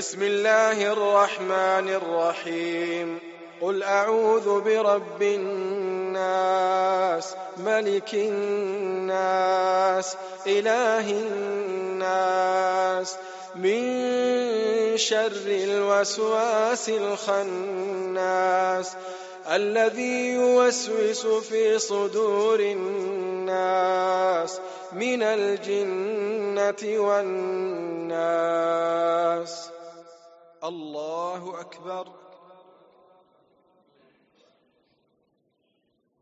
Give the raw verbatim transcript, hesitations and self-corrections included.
بسم الله الرحمن الرحيم. قل أعوذ برب الناس ملك الناس إله الناس من شر الوسواس الخناس الذي يوسوس في صدور الناس من الجنة والناس. الله أكبر.